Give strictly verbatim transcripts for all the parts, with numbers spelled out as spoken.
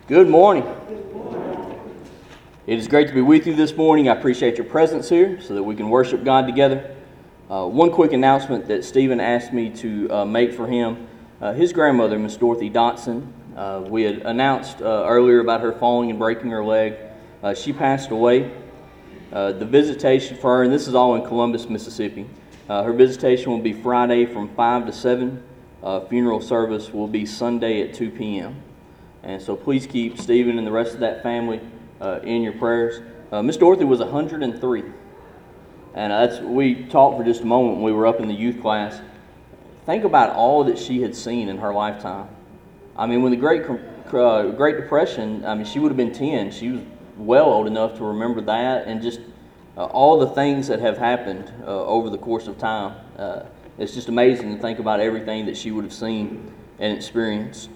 Good morning. It is great to be with you this morning. I appreciate your presence here so that we can worship God together. Uh, one quick announcement that Stephen asked me to uh, make for him. Uh, his grandmother, Miss Dorothy Dotson, uh, we had announced uh, earlier about her falling and breaking her leg. Uh, she passed away. Uh, the visitation for her, and this is all in Columbus, Mississippi, uh, her visitation will be Friday from five to seven. Uh, funeral service will be Sunday at two p.m. And so please keep Stephen and the rest of that family uh, in your prayers. Uh, Miss Dorothy was one hundred three. And that's we talked for just a moment when we were up in the youth class. Think about all that she had seen in her lifetime. I mean, when the Great uh, Great Depression, I mean, she would have been ten. She was well old enough to remember that, and just uh, all the things that have happened uh, over the course of time. Uh, it's just amazing to think about everything that she would have seen and experienced.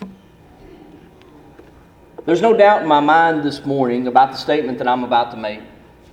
There's no doubt in my mind this morning about the statement that I'm about to make.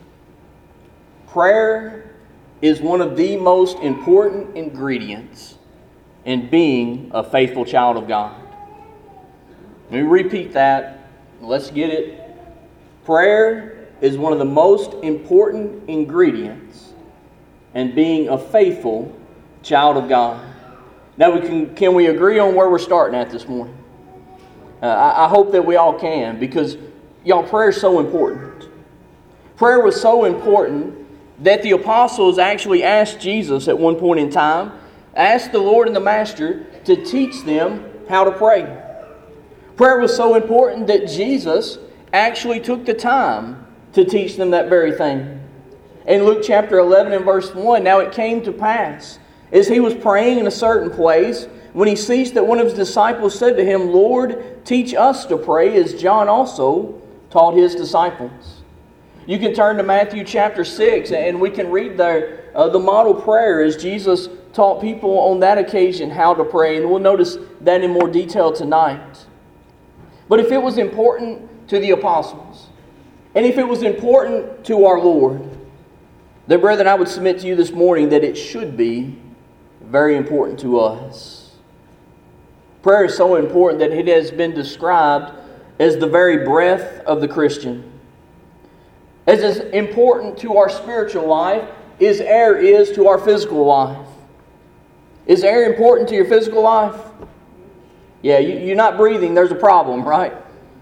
Prayer is one of the most important ingredients in being a faithful child of God. Let me repeat that. Let's get it. Prayer is one of the most important ingredients in being a faithful child of God. Now, we can can we agree on where we're starting at this morning? Uh, I, I hope that we all can, because, y'all, prayer is so important. Prayer was so important that the apostles actually asked Jesus at one point in time, asked the Lord and the Master to teach them how to pray. Prayer was so important that Jesus actually took the time to teach them that very thing. In Luke chapter eleven and verse one, now it came to pass, as he was praying in a certain place, when he ceased, that one of his disciples said to him, Lord, teach us to pray, as John also taught his disciples. You can turn to Matthew chapter six, and we can read there uh, the model prayer as Jesus taught people on that occasion how to pray. And we'll notice that in more detail tonight. But if it was important to the apostles, and if it was important to our Lord, then, brethren, I would submit to you this morning that it should be very important to us. Prayer is so important that it has been described as the very breath of the Christian. As as important to our spiritual life as air is to our physical life. Is air important to your physical life? Yeah, you, you're not breathing, there's a problem, right?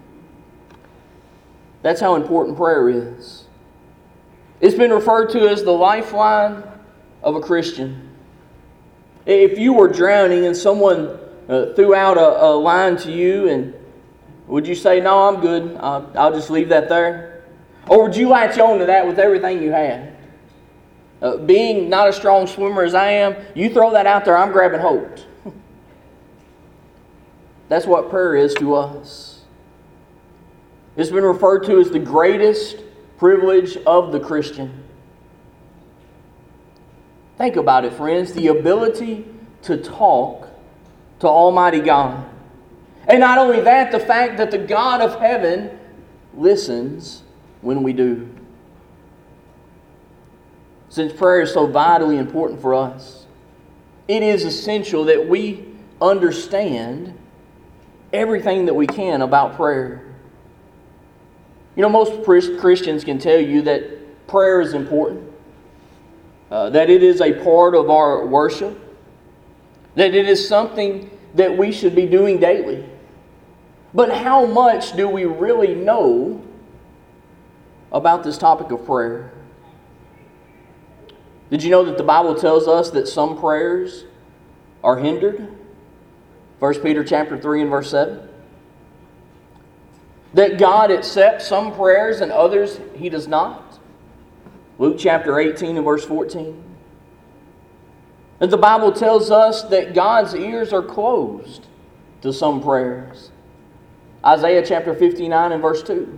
That's how important prayer is. It's been referred to as the lifeline of a Christian. If you were drowning and someone uh, threw out a, a line to you, and would you say, no, I'm good, I'll, I'll just leave that there? Or would you latch on to that with everything you had? Uh, being not a strong swimmer as I am, you throw that out there, I'm grabbing hold. That's what prayer is to us. It's been referred to as the greatest privilege of the Christian. Think about it, friends. The ability to talk to Almighty God. And not only that, the fact that the God of heaven listens when we do. Since prayer is so vitally important for us, it is essential that we understand everything that we can about prayer. You know, most Christians can tell you that prayer is important, uh, that it is a part of our worship, that it is something that we should be doing daily. But how much do we really know about this topic of prayer? Did you know that the Bible tells us that some prayers are hindered? First Peter chapter three and verse seven. That God accepts some prayers and others He does not. Luke chapter eighteen and verse fourteen. And the Bible tells us that God's ears are closed to some prayers. Isaiah chapter fifty-nine and verse two.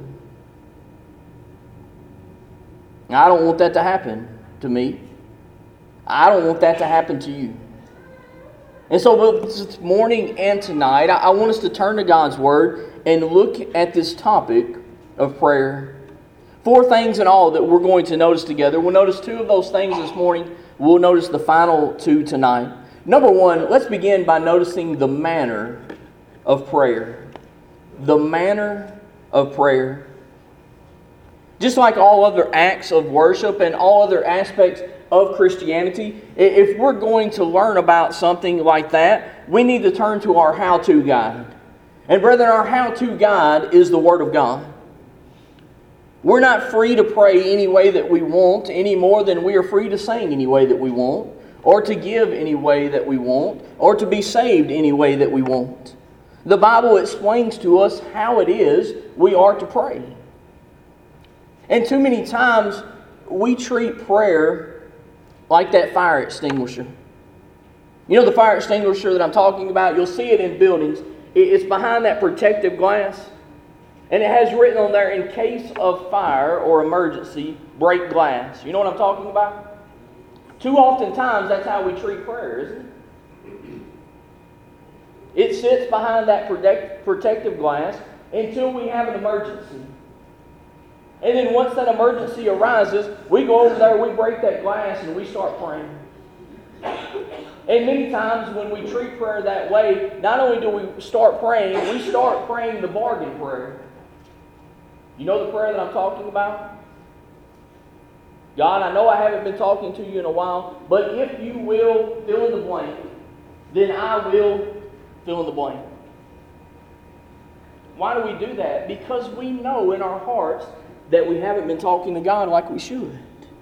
Now, I don't want that to happen to me. I don't want that to happen to you. And so both this morning and tonight, I want us to turn to God's Word and look at this topic of prayer. Four things in all that we're going to notice together. We'll notice two of those things this morning. We'll notice the final two tonight. Number one, let's begin by noticing the manner of prayer. the manner of prayer. Just like all other acts of worship and all other aspects of Christianity, if we're going to learn about something like that, we need to turn to our how-to guide. And brethren, our how-to guide is the Word of God. We're not free to pray any way that we want any more than we are free to sing any way that we want, or to give any way that we want, or to be saved any way that we want. The Bible explains to us how it is we are to pray. And too many times we treat prayer like that fire extinguisher. You know the fire extinguisher that I'm talking about? You'll see it in buildings. It's behind that protective glass. And it has written on there, in case of fire or emergency, break glass. You know what I'm talking about? Too often times, that's how we treat prayer, isn't it? It sits behind that protect, protective glass until we have an emergency. And then once that emergency arises, we go over there, we break that glass, and we start praying. And many times when we treat prayer that way, not only do we start praying, we start praying the bargain prayer. You know the prayer that I'm talking about? God, I know I haven't been talking to you in a while, but if you will fill in the blank, then I will fill in the blank. Why do we do that? Because we know in our hearts that we haven't been talking to God like we should.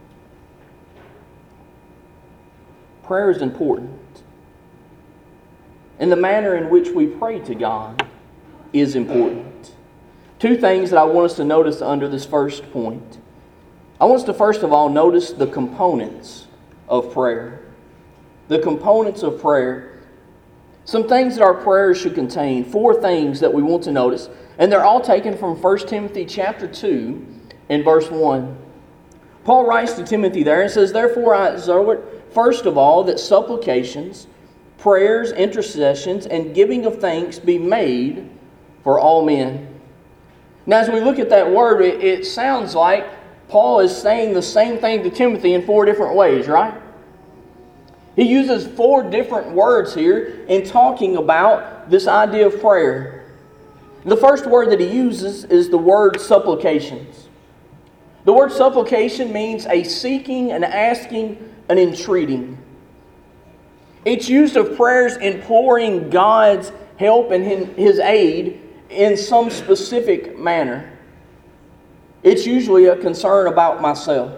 Prayer is important. And the manner in which we pray to God is important. Two things that I want us to notice under this first point. I want us to first of all notice the components of prayer. The components of prayer. Some things that our prayers should contain. Four things that we want to notice. And they're all taken from First Timothy chapter two and verse one. Paul writes to Timothy there and says, Therefore I exhort first of all that supplications, prayers, intercessions, and giving of thanks be made for all men. Now as we look at that word, it, it sounds like Paul is saying the same thing to Timothy in four different ways, right? He uses four different words here in talking about this idea of prayer. The first word that he uses is the word supplications. The word supplication means a seeking, an asking, an entreating. It's used of prayers imploring God's help and His aid in some specific manner. It's usually a concern about myself.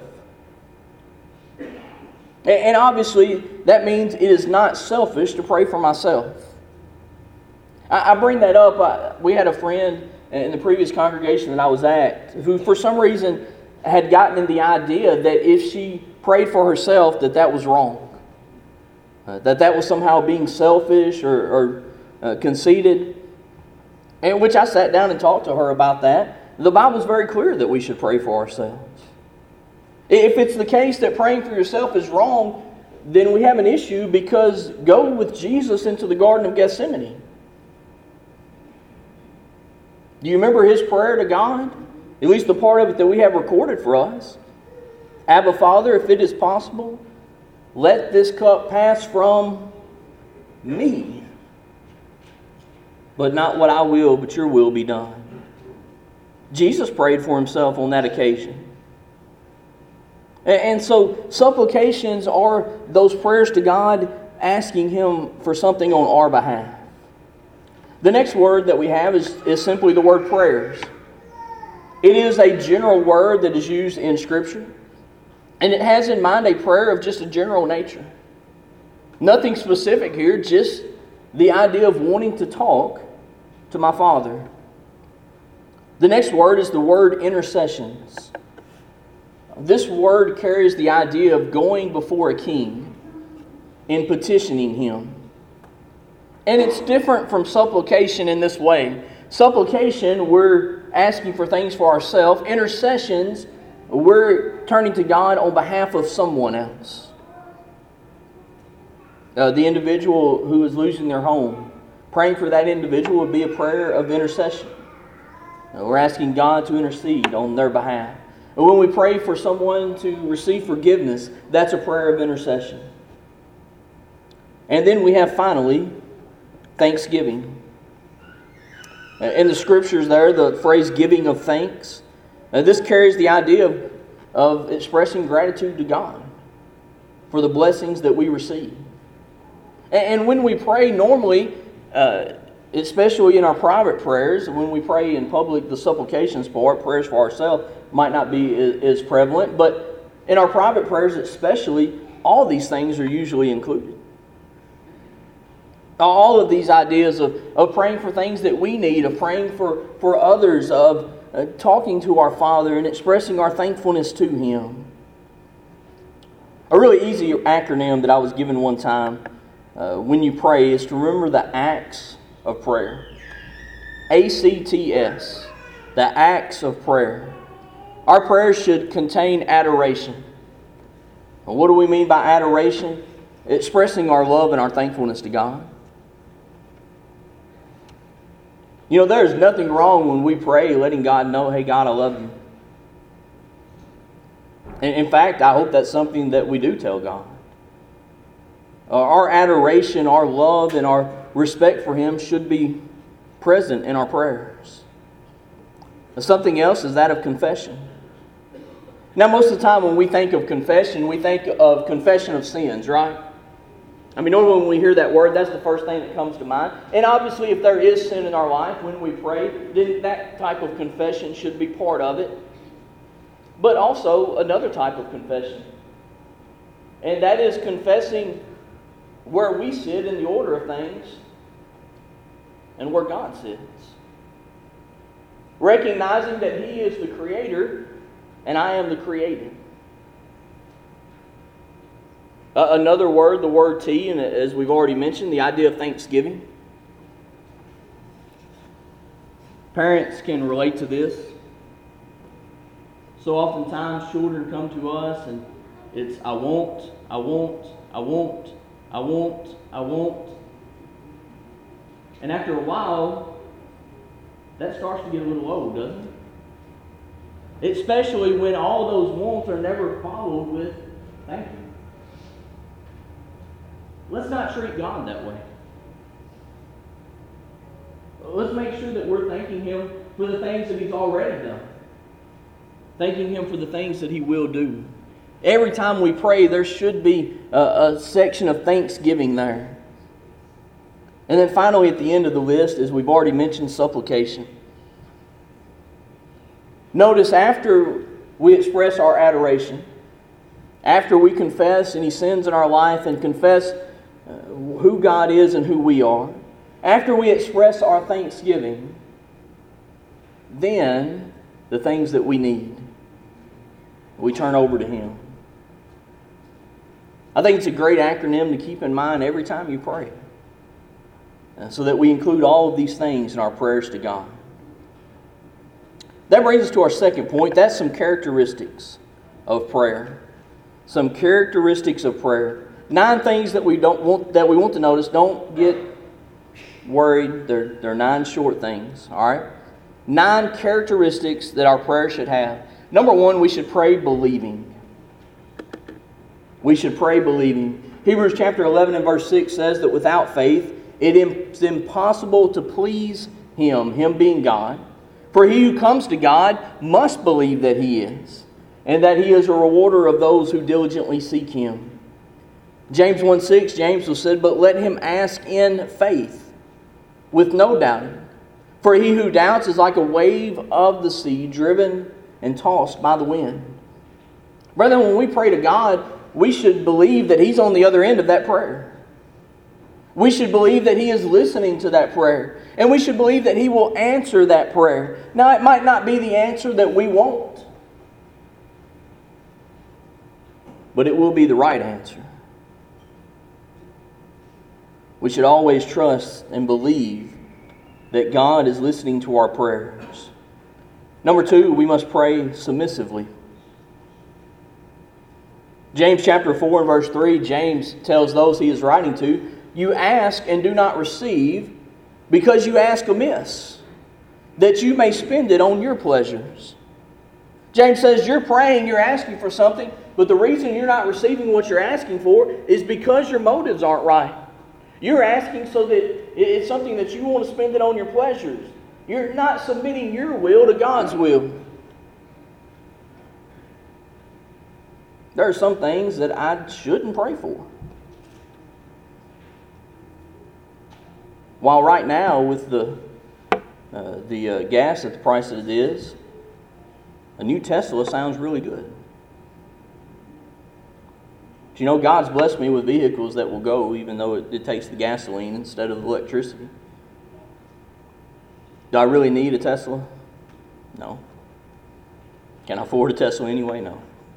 And obviously, that means it is not selfish to pray for myself. I bring that up. We had a friend in the previous congregation that I was at who, for some reason, had gotten in the idea that if she prayed for herself, that that was wrong. Uh, that that was somehow being selfish or, or uh, conceited. And which I sat down and talked to her about that. The Bible is very clear that we should pray for ourselves. If it's the case that praying for yourself is wrong, then we have an issue, because go with Jesus into the Garden of Gethsemane. Do you remember His prayer to God? At least the part of it that we have recorded for us. Abba, Father, if it is possible, let this cup pass from me. But not what I will, but your will be done. Jesus prayed for Himself on that occasion. And so supplications are those prayers to God asking Him for something on our behalf. The next word that we have is, is simply the word prayers. It is a general word that is used in Scripture. And it has in mind a prayer of just a general nature. Nothing specific here, just the idea of wanting to talk to my Father. The next word is the word intercessions. This word carries the idea of going before a king and petitioning him. And it's different from supplication in this way. Supplication, we're asking for things for ourselves. Intercessions, we're turning to God on behalf of someone else. Uh, the individual who is losing their home, praying for that individual would be a prayer of intercession. Uh, we're asking God to intercede on their behalf. And when we pray for someone to receive forgiveness, that's a prayer of intercession. And then we have finally thanksgiving. In the scriptures there, the phrase giving of thanks, uh, this carries the idea of, of expressing gratitude to God for the blessings that we receive. And, and when we pray normally, uh, especially in our private prayers, when we pray in public, the supplications part, prayers for ourselves, might not be as, as prevalent. But in our private prayers especially, all these things are usually included. All of these ideas of, of praying for things that we need, of praying for, for others, of uh, talking to our Father and expressing our thankfulness to Him. A really easy acronym that I was given one time uh, when you pray is to remember the acts of prayer. A C T S. The acts of prayer. Our prayers should contain adoration. And what do we mean by adoration? Expressing our love and our thankfulness to God. You know, there's nothing wrong when we pray letting God know, hey, God, I love you. And in fact, I hope that's something that we do tell God. Our adoration, our love, and our respect for Him should be present in our prayers. And something else is that of confession. Now, most of the time when we think of confession, we think of confession of sins, right? I mean, normally when we hear that word, that's the first thing that comes to mind. And obviously, if there is sin in our life when we pray, then that type of confession should be part of it. But also another type of confession. And that is confessing where we sit in the order of things and where God sits. Recognizing that He is the Creator and I am the created. Uh, another word, the word T, and as we've already mentioned, the idea of thanksgiving. Parents can relate to this. So oftentimes children come to us and it's I won't, I won't, I won't, I won't, I won't. And after a while, that starts to get a little old, doesn't it? Especially when all those wants are never followed with thank you. Let's not treat God that way. Let's make sure that we're thanking Him for the things that He's already done. Thanking Him for the things that He will do. Every time we pray, there should be a, a section of thanksgiving there. And then finally, at the end of the list, as we've already mentioned, supplication. Notice after we express our adoration, after we confess any sins in our life and confess uh, who God is and who we are, after we express our thanksgiving, then the things that we need, we turn over to Him. I think it's a great acronym to keep in mind every time you pray, uh, so that we include all of these things in our prayers to God. That brings us to our second point. That's some characteristics of prayer. Some characteristics of prayer. Nine things that we don't want that we want to notice. Don't get worried. They're, they're nine short things. All right? Nine characteristics that our prayer should have. Number one, we should pray believing. We should pray believing. Hebrews chapter eleven and verse six says that without faith, it is impossible to please Him, Him being God. For he who comes to God must believe that He is, and that He is a rewarder of those who diligently seek Him. James one six, James was said, but let him ask in faith, with no doubting. For he who doubts is like a wave of the sea, driven and tossed by the wind. Brethren, when we pray to God, we should believe that He's on the other end of that prayer. We should believe that He is listening to that prayer. And we should believe that He will answer that prayer. Now, it might not be the answer that we want, but it will be the right answer. We should always trust and believe that God is listening to our prayers. Number two, we must pray submissively. James chapter four and verse three, James tells those he is writing to, you ask and do not receive because you ask amiss, that you may spend it on your pleasures. James says you're praying, you're asking for something, but the reason you're not receiving what you're asking for is because your motives aren't right. You're asking so that it's something that you want to spend it on your pleasures. You're not submitting your will to God's will. There are some things that I shouldn't pray for. While right now, with the uh, the uh, gas at the price that it is, a new Tesla sounds really good. But you know, God's blessed me with vehicles that will go even though it, it takes the gasoline instead of the electricity. Do I really need a Tesla? No. Can I afford a Tesla anyway? No.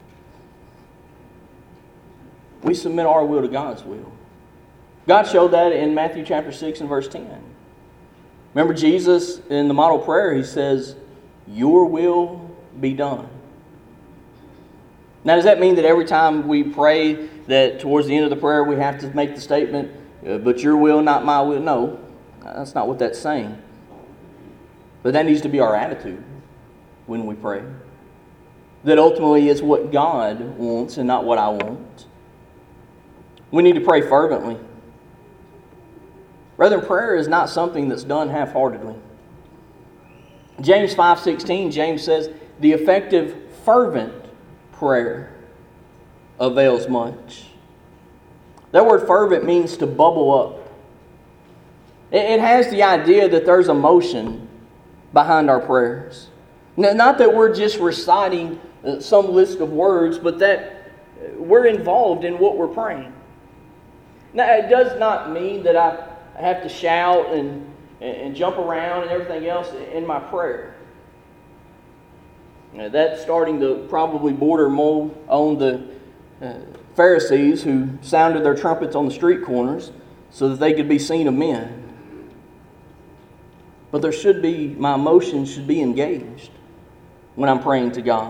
We submit our will to God's will. God showed that in Matthew chapter six and verse ten. Remember Jesus in the model prayer, He says, "Your will be done." Now, does that mean that every time we pray that towards the end of the prayer we have to make the statement, "But your will, not my will"? No, that's not what that's saying. But that needs to be our attitude when we pray. That ultimately it's what God wants and not what I want. We need to pray fervently. Brethren, prayer is not something that's done half-heartedly. James five sixteen, James says, "The effective, fervent prayer avails much." That word fervent means to bubble up. It has the idea that there's emotion behind our prayers. Not that we're just reciting some list of words, but that we're involved in what we're praying. Now, it does not mean that I have to shout and, and jump around and everything else in my prayer. Now, that's starting to probably border more on the uh, Pharisees who sounded their trumpets on the street corners so that they could be seen of men. But there should be, my emotions should be engaged when I'm praying to God.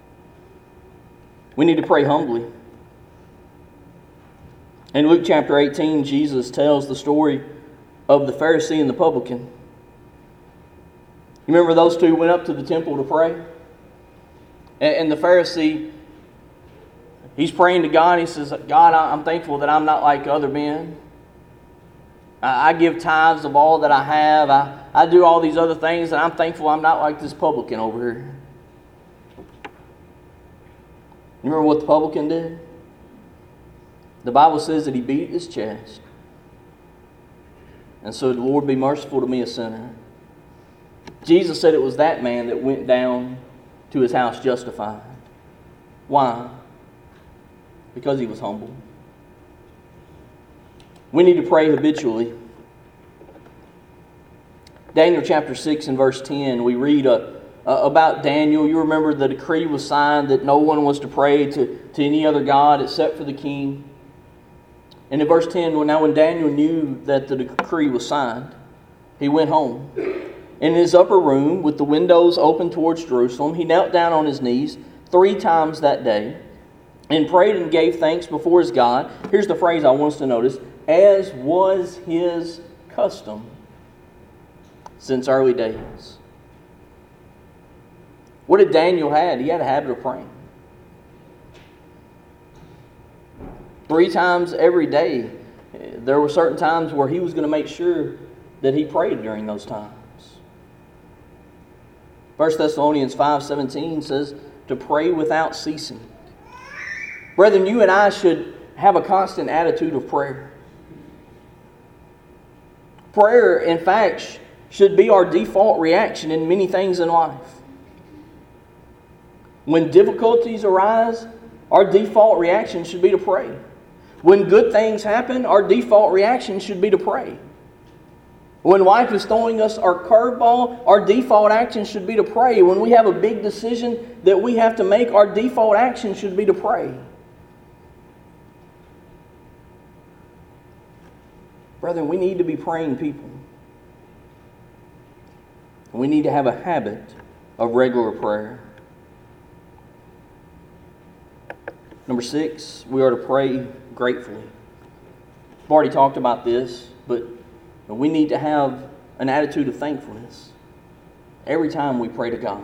We need to pray humbly. In Luke chapter eighteen, Jesus tells the story of the Pharisee and the publican. You remember those two went up to the temple to pray? And the Pharisee, he's praying to God. He says, "God, I'm thankful that I'm not like other men. I give tithes of all that I have. I, I do all these other things, and I'm thankful I'm not like this publican over here." You remember what the publican did? The Bible says that he beat his chest and said, "Lord, be merciful to me, a sinner." Jesus said it was that man that went down to his house justified. Why? Because he was humble. We need to pray habitually. Daniel chapter six and verse ten, we read uh, uh, about Daniel. You remember the decree was signed that no one was to pray to, to any other god except for the king. And in verse ten, well, now when Daniel knew that the decree was signed, he went home. In his upper room, with the windows open towards Jerusalem, he knelt down on his knees three times that day and prayed and gave thanks before his God. Here's the phrase I want us to notice: as was his custom since early days. What did Daniel have? He had a habit of praying. Three times every day. There were certain times where he was going to make sure that he prayed during those times. First Thessalonians five seventeen says to pray without ceasing. Brethren, you and I should have a constant attitude of prayer. Prayer, in fact, should be our default reaction in many things in life. When difficulties arise, our default reaction should be to pray. When good things happen, our default reaction should be to pray. When life is throwing us our curveball, our default action should be to pray. When we have a big decision that we have to make, our default action should be to pray. Brethren, we need to be praying people. We need to have a habit of regular prayer. Number six, we are to pray gratefully. I've already talked about this, but we need to have an attitude of thankfulness every time we pray to God.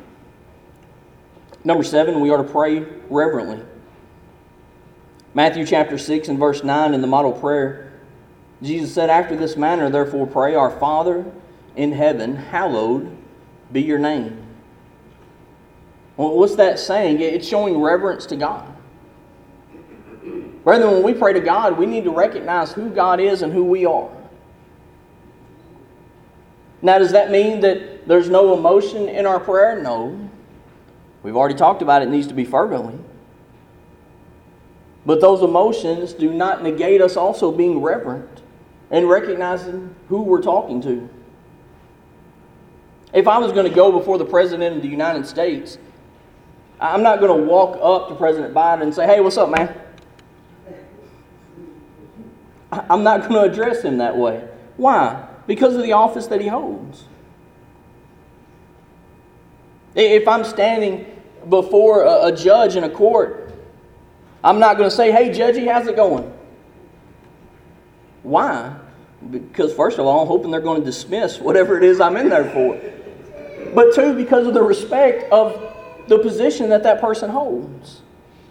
Number seven, we are to pray reverently. Matthew chapter six and verse nine in the model prayer, Jesus said, "After this manner, therefore pray, Our Father, in heaven, hallowed be your name. Well, what's that saying? It's showing reverence to God. Rather, when we pray to God, we need to recognize who God is and who we are. Now, does that mean that there's no emotion in our prayer? No. We've already talked about it. It needs to be fervently. But those emotions do not negate us also being reverent and recognizing who we're talking to. If I was going to go before the President of the United States, I'm not going to walk up to President Biden and say, "Hey, what's up, man?" I'm not going to address him that way. Why? Because of the office that he holds. If I'm standing before a judge in a court, I'm not going to say, "Hey, Judgy, how's it going?" Why? Because first of all, I'm hoping they're going to dismiss whatever it is I'm in there for. But two, because of the respect of the position that that person holds.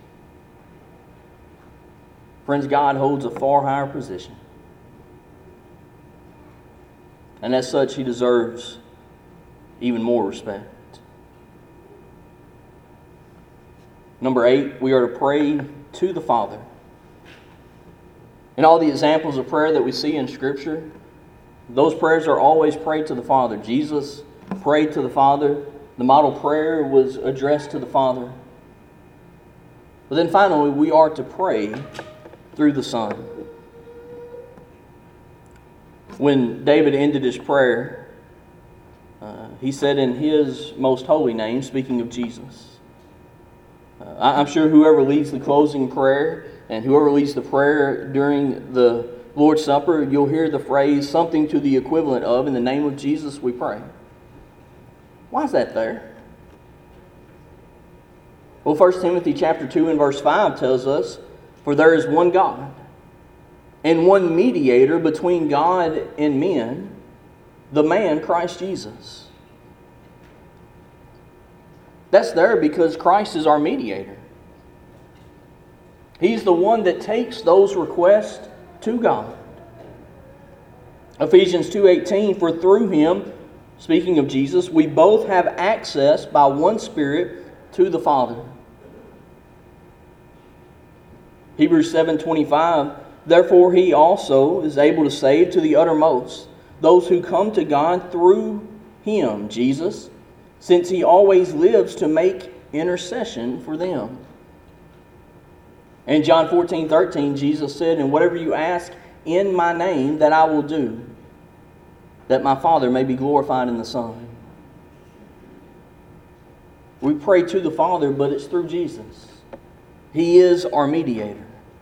Friends, God holds a far higher position. And as such, He deserves even more respect. Number eight, we are to pray to the Father. In all the examples of prayer that we see in Scripture, those prayers are always prayed to the Father. Jesus prayed to the Father. The model prayer was addressed to the Father. But then finally, we are to pray through the Son. When David ended his prayer, uh, he said in his most holy name, speaking of Jesus. Uh, I'm sure whoever leads the closing prayer and whoever leads the prayer during the Lord's Supper, you'll hear the phrase, something to the equivalent of, "In the name of Jesus we pray." Why is that there? Well, First Timothy chapter two and verse five tells us, "For there is one God, and one mediator between God and men, the man Christ Jesus." That's there because Christ is our mediator. He's the one that takes those requests to God. Ephesians two eighteen, "For through Him," speaking of Jesus, "we both have access by one Spirit to the Father." Hebrews seven twenty-five, "Therefore He also is able to save to the uttermost those who come to God through Him," Jesus, "since He always lives to make intercession for them." In John fourteen thirteen, Jesus said, "And whatever you ask in my name, that I will do, that my Father may be glorified in the Son." We pray to the Father, but it's through Jesus. He is our mediator.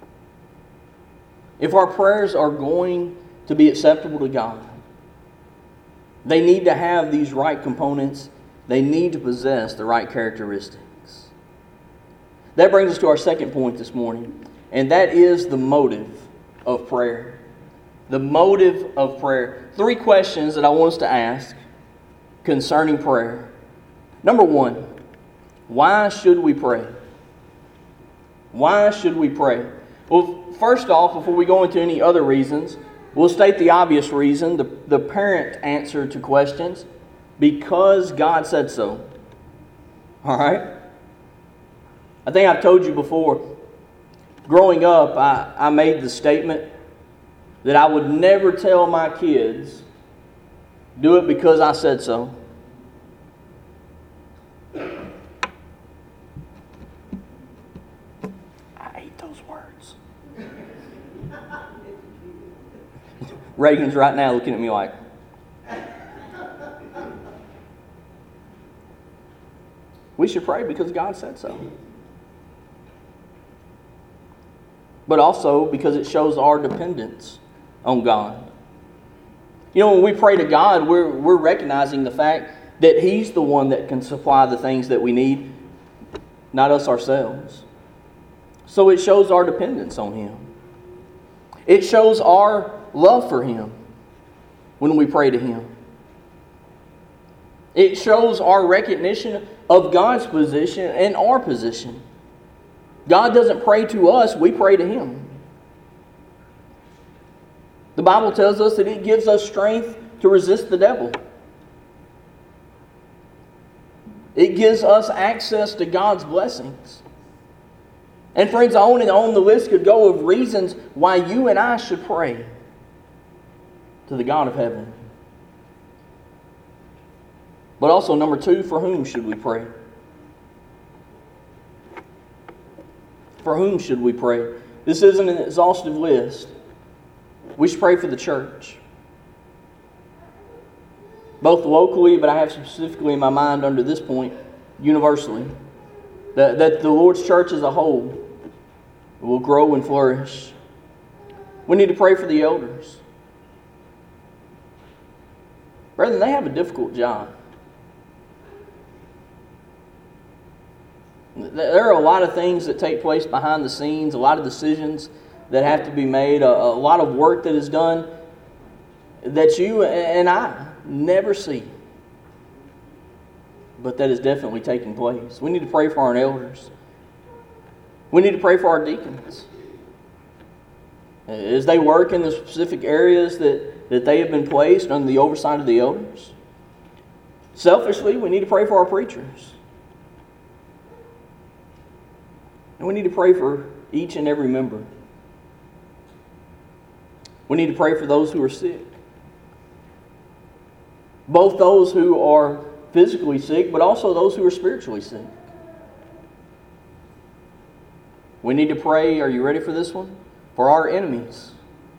If our prayers are going to be acceptable to God, they need to have these right components. They need to possess the right characteristics. That brings us to our second point this morning, and that is the motive of prayer. The motive of prayer. Three questions that I want us to ask concerning prayer. Number one, why should we pray? Why should we pray? Well, first off, before we go into any other reasons, we'll state the obvious reason, the, the parent answer to questions, because God said so. All right? I think I've told you before, growing up, I, I made the statement that I would never tell my kids, "Do it because I said so." I hate those words. Reagan's right now looking at me like, we should pray because God said so. But also because it shows our dependence on God. You know, when we pray to God, we're, we're recognizing the fact that He's the one that can supply the things that we need, not us ourselves. So it shows our dependence on Him. It shows our love for Him when we pray to Him. It shows our recognition of God's position and our position. God doesn't pray to us, we pray to Him. The Bible tells us that it gives us strength to resist the devil. It gives us access to God's blessings. And friends, on and on the list could go of reasons why you and I should pray to the God of heaven. But also, number two, for whom should we pray? For whom should we pray? This isn't an exhaustive list. We should pray for the church. Both locally, but I have specifically in my mind under this point, universally. That, that the Lord's church as a whole will grow and flourish. We need to pray for the elders. Brethren, they have a difficult job. There are a lot of things that take place behind the scenes, a lot of decisions that have to be made, a, a lot of work that is done that you and I never see. But that is definitely taking place. We need to pray for our elders. We need to pray for our deacons. As they work in the specific areas that, that they have been placed under the oversight of the elders. Selfishly, we need to pray for our preachers. And we need to pray for each and every member. We need to pray for those who are sick. Both those who are physically sick, but also those who are spiritually sick. We need to pray, are you ready for this one? For our enemies.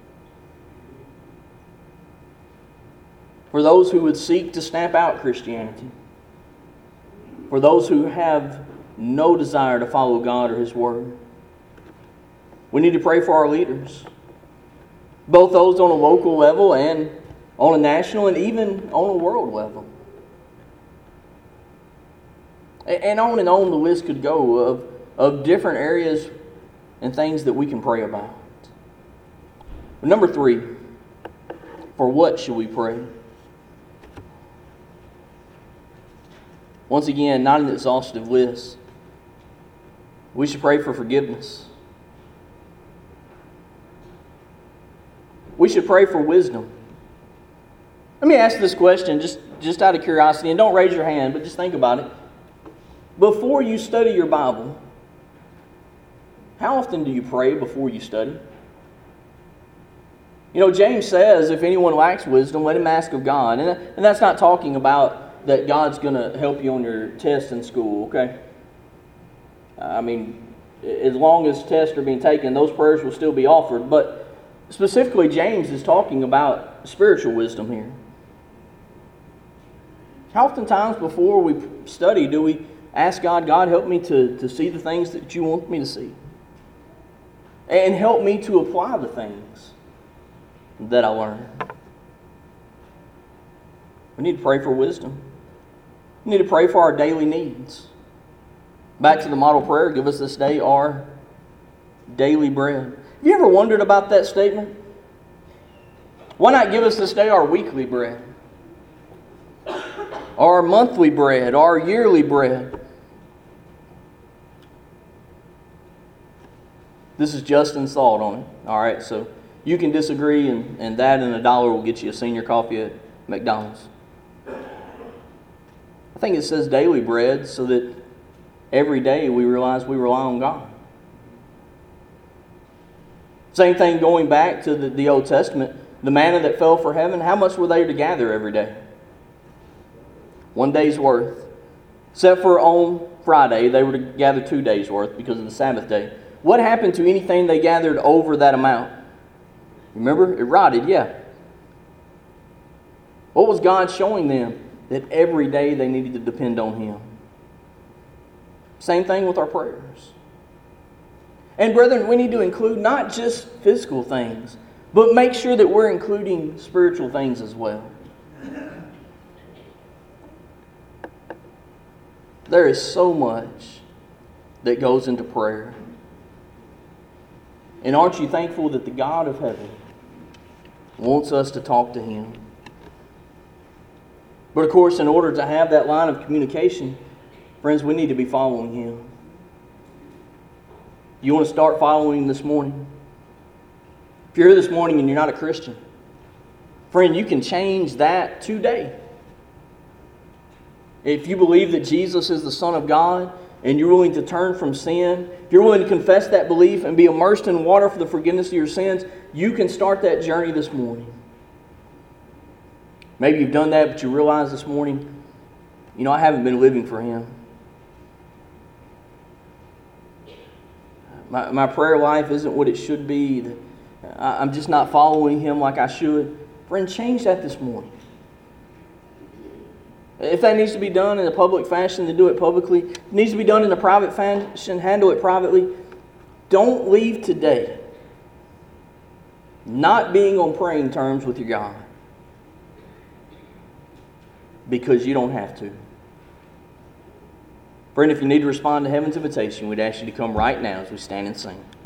For those who would seek to stamp out Christianity. For those who have no desire to follow God or His Word. We need to pray for our leaders. Both those on a local level and on a national and even on a world level. And on and on the list could go of, of different areas and things that we can pray about. But number three, for what should we pray? Once again, not an exhaustive list. We should pray for forgiveness. We should pray for wisdom. Let me ask this question just, just out of curiosity, and don't raise your hand, but just think about it. Before you study your Bible, how often do you pray before you study? You know, James says, if anyone lacks wisdom, let him ask of God. And, and that's not talking about that God's going to help you on your test in school, okay? I mean, as long as tests are being taken, those prayers will still be offered. But specifically, James is talking about spiritual wisdom here. How oftentimes before we study do we ask God, God, help me to, to see the things that you want me to see? And help me to apply the things that I learn. We need to pray for wisdom. We need to pray for our daily needs. Back to the model prayer, give us this day our daily bread. Have you ever wondered about that statement? Why not give us this day our weekly bread? Our monthly bread, our yearly bread? This is Justin's thought on it. All right, so you can disagree, and, and that and a dollar will get you a senior coffee at McDonald's. I think it says daily bread so that every day we realize we rely on God. Same thing going back to the, the Old Testament. The manna that fell from heaven, how much were they to gather every day? One day's worth. Except for on Friday, they were to gather two days' worth because of the Sabbath day. What happened to anything they gathered over that amount? Remember? It rotted, yeah. What was God showing them? That every day they needed to depend on Him. Same thing with our prayers. And brethren, we need to include not just physical things, but make sure that we're including spiritual things as well. There is so much that goes into prayer. And aren't you thankful that the God of heaven wants us to talk to Him? But of course, in order to have that line of communication, friends, we need to be following Him. You want to start following Him this morning? If you're here this morning and you're not a Christian, friend, you can change that today. if you believe that Jesus is the Son of God, and you're willing to turn from sin, if you're willing to confess that belief and be immersed in water for the forgiveness of your sins, you can start that journey this morning. Maybe you've done that, but you realize this morning, you know, I haven't been living for Him. My, my prayer life isn't what it should be. I'm just not following Him like I should. Friend, change that this morning. If that needs to be done in a public fashion, then do it publicly. If it needs to be done in a private fashion, handle it privately. Don't leave today not being on praying terms with your God, because you don't have to. Friend, if you need to respond to heaven's invitation, we'd ask you to come right now as we stand and sing.